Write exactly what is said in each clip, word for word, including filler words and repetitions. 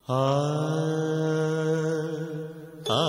ಆ ಆ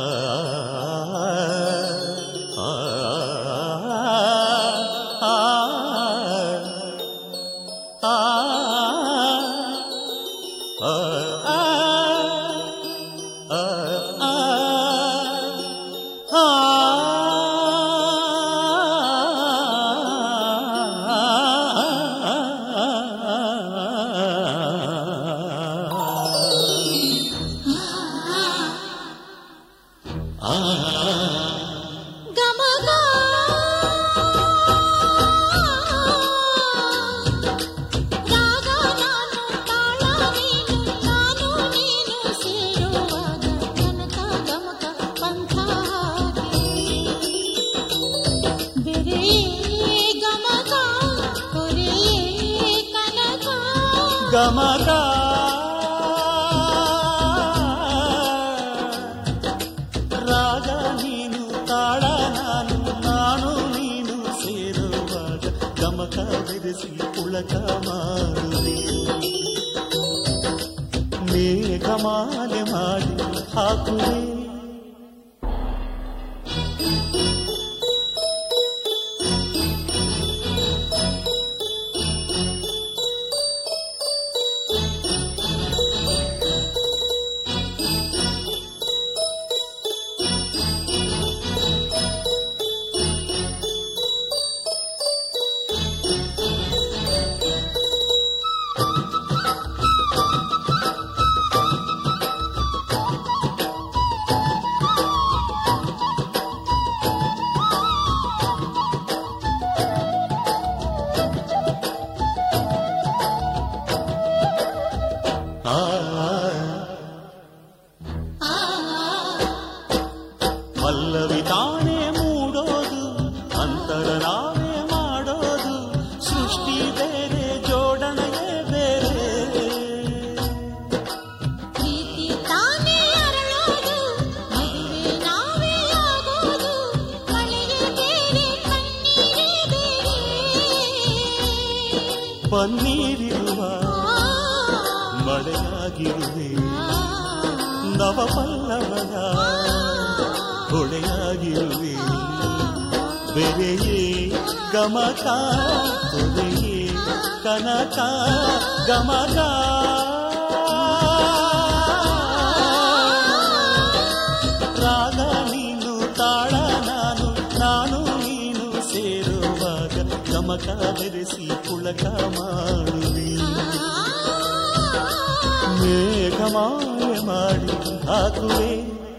ಗಮಕ ರಾಗ ನೀನು ತಾಳ ನಾನು ನಾನು ನೀನು ಸೇರುವಾಗ ಗಮಕ ಬೆರೆಸಿ ಪುಳಕ ಮಾಡುವೆ ಮೇಘಮಾಲೆ ಮಾಡಿ ಹಾಕುವೆ ಪಲ್ಲವಿ ತಾನೇ ಮೂಡೋದು ಅಂತರ ನಾವೇ ಮಾಡೋದು ಸೃಷ್ಟಿ ಬೇರೆ ಜೋಡಣೆಯೇ ಬೇರೆ ಪ್ರೀತಿ ತಾನೇ ಅರಳೋದು ಮದುವೆ ನಾವೇ ಆಗೋದು ಮಳೆಯೇ ಬೇರೆ ಕಣ್ಣೀರೇ ಬೇರೆ ಪನ್ನೀರಿರುವ ಮಳೆಯಾಗಿರುವೆ ನವ ಪಲ್ಲವದ ಹೊಳೆಯಾಗಿರುವೆ ಬೆರೆಯೇ ಗಮಕ ತೊರೆಯೇ ಕನಕ ಗಮಕ ರಾಗ ನೀನು ತಾಳ ನಾನು ನಾನು ನೀನು ಸೇರುವಾಗ ಗಮಕ ಬೆರೆಸಿ ಪುಳಕ ಮಾಡುವೆ ಮೇಘಮಾಲೆ ಮಾಡಿ ಹಾಕುವೆ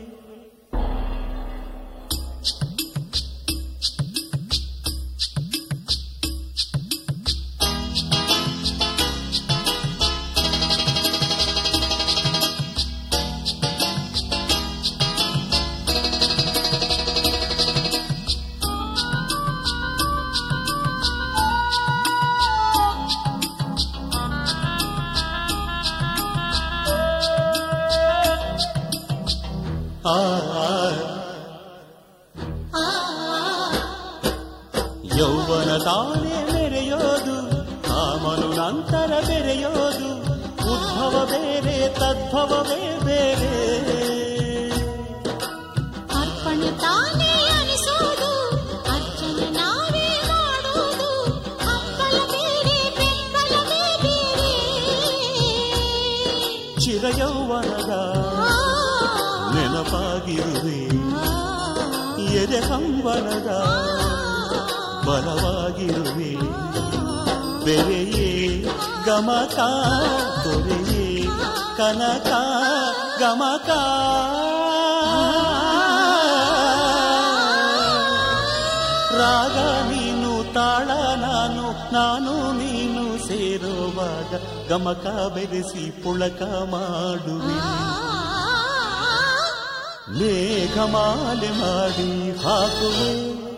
ಯೌವನ ತಾನೇ ಮೆರೆಯೋದು ಕಾಮನು ನಂತರ ಬೆರೆಯೋದು ಉದ್ಭವ ಬೇರೆ ತದ್ಭವವೇ ಬೇರೆ ಅರ್ಪಣೆ ತಾನೇ ಅನಿಸೋದು ಅರ್ಚನೆ ನಾವೇ ಮಾಡೋದು ಹಂಬಲ ಬೇರೆ ಬೆಂಬಲವೇ ಬೇರೆ ಚಿರಯೌವನದ ನೆನಪಾಗಿರುವೆ ಎದೆ ಹಂಬಲದ ಬಲವಾಗಿರುವೆ ಬೆರೆಯೇ ಗಮಕ ತೊರೆಯೇ ಕನಕ ಗಮಕ ರಾಗ ನೀನು ತಾಳ ನಾನು ನಾನು ನೀನು ಸೇರುವಾಗ ಗಮಕ ಬೆರೆಸಿ ಪುಳಕ ಮಾಡುವೆ ಮೇಘಮಾಲೆ ಮಾಡಿ ಹಾಕುವೆ